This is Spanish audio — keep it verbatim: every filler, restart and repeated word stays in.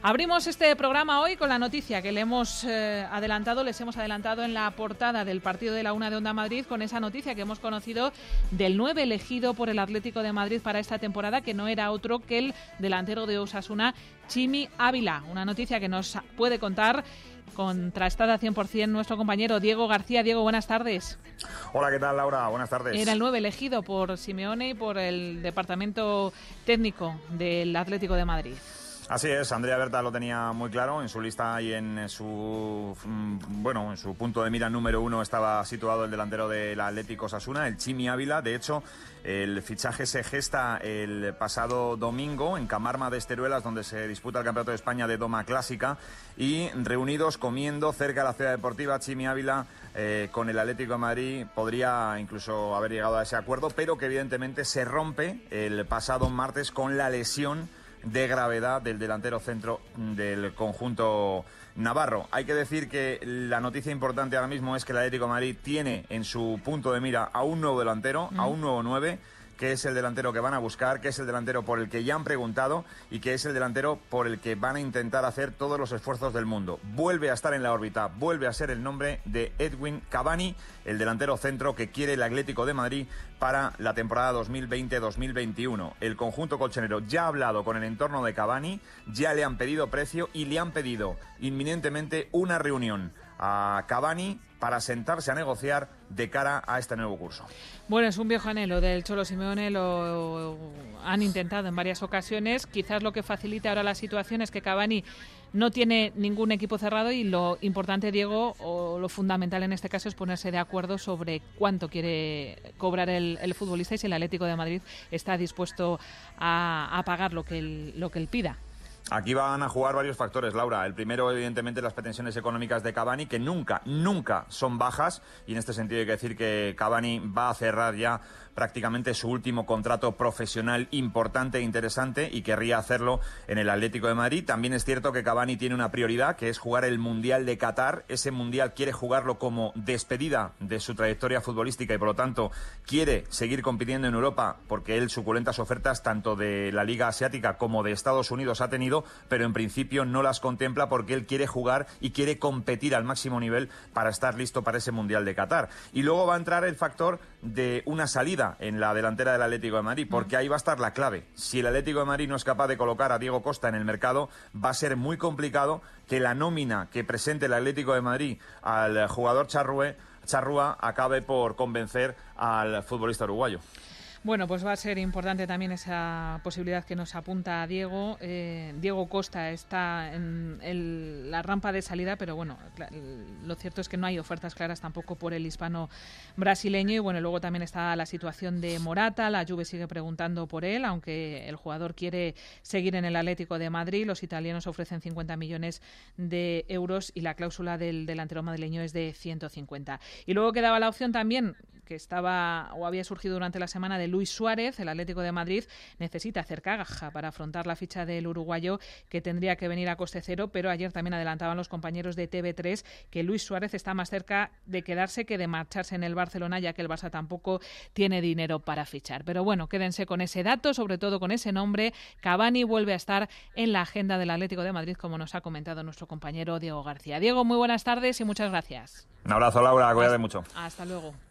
Abrimos este programa hoy con la noticia que le hemos eh, adelantado, les hemos adelantado en la portada del partido de la Una de Onda Madrid, con esa noticia que hemos conocido del nueve elegido por el Atlético de Madrid para esta temporada, que no era otro que el delantero de Osasuna, Chimi Ávila. Una noticia que nos puede contar, contrastada cien por ciento, nuestro compañero Diego García. Diego, buenas tardes. Hola, ¿qué tal, Laura? Buenas tardes. Era el nueve elegido por Simeone y por el departamento técnico del Atlético de Madrid. Así es, Andrea Berta lo tenía muy claro en su lista y en su bueno en su punto de mira número uno estaba situado el delantero del Atlético Osasuna, el Chimi Ávila. De hecho, el fichaje se gesta el pasado domingo en Camarma de Esteruelas, donde se disputa el Campeonato de España de Doma Clásica, y reunidos comiendo cerca de la ciudad deportiva, Chimi Ávila eh, con el Atlético de Madrid podría incluso haber llegado a ese acuerdo, pero que evidentemente se rompe el pasado martes con la lesión de gravedad del delantero centro del conjunto navarro. Hay que decir que la noticia importante ahora mismo es que el Atlético de Madrid tiene en su punto de mira a un nuevo delantero, mm. a un nuevo nueve, que es el delantero que van a buscar, que es el delantero por el que ya han preguntado y que es el delantero por el que van a intentar hacer todos los esfuerzos del mundo. Vuelve a estar en la órbita, vuelve a ser el nombre de Edwin Cavani, el delantero centro que quiere el Atlético de Madrid para la temporada dos mil veinte dos mil veintiuno. El conjunto colchonero ya ha hablado con el entorno de Cavani, ya le han pedido precio y le han pedido inminentemente una reunión a Cavani para sentarse a negociar de cara a este nuevo curso. Bueno, es un viejo anhelo del Cholo Simeone, lo han intentado en varias ocasiones. Quizás lo que facilita ahora la situación es que Cavani no tiene ningún equipo cerrado y lo importante, Diego, o lo fundamental en este caso es ponerse de acuerdo sobre cuánto quiere cobrar el, el futbolista y si el Atlético de Madrid está dispuesto a, a pagar lo que él, lo que él pida. Aquí van a jugar varios factores, Laura. El primero, evidentemente, las pretensiones económicas de Cavani, que nunca, nunca son bajas. Y en este sentido hay que decir que Cavani va a cerrar ya prácticamente su último contrato profesional importante e interesante y querría hacerlo en el Atlético de Madrid. También es cierto que Cavani tiene una prioridad, que es jugar el Mundial de Qatar. Ese Mundial quiere jugarlo como despedida de su trayectoria futbolística y, por lo tanto, quiere seguir compitiendo en Europa porque él suculentas ofertas tanto de la Liga Asiática como de Estados Unidos ha tenido, pero en principio no las contempla porque él quiere jugar y quiere competir al máximo nivel para estar listo para ese Mundial de Qatar. Y luego va a entrar el factor de una salida en la delantera del Atlético de Madrid, porque ahí va a estar la clave. Si el Atlético de Madrid no es capaz de colocar a Diego Costa en el mercado, va a ser muy complicado que la nómina que presente el Atlético de Madrid al jugador Charrúa, Charrúa acabe por convencer al futbolista uruguayo. Bueno, pues va a ser importante también esa posibilidad que nos apunta Diego. Eh, Diego Costa está en el, la rampa de salida, pero bueno, lo cierto es que no hay ofertas claras tampoco por el hispano brasileño. Y bueno, luego también está la situación de Morata. La Juve sigue preguntando por él, aunque el jugador quiere seguir en el Atlético de Madrid. Los italianos ofrecen cincuenta millones de euros y la cláusula del delantero madrileño es de ciento cincuenta. Y luego quedaba la opción también, que estaba o había surgido durante la semana, de Luis Suárez. El Atlético de Madrid necesita hacer caja para afrontar la ficha del uruguayo, que tendría que venir a coste cero, pero ayer también adelantaban los compañeros de T V tres que Luis Suárez está más cerca de quedarse que de marcharse en el Barcelona, ya que el Barça tampoco tiene dinero para fichar. Pero bueno, quédense con ese dato, sobre todo con ese nombre. Cavani vuelve a estar en la agenda del Atlético de Madrid, como nos ha comentado nuestro compañero Diego García. Diego, muy buenas tardes y muchas gracias. Un abrazo, Laura, cuídate mucho. Hasta luego.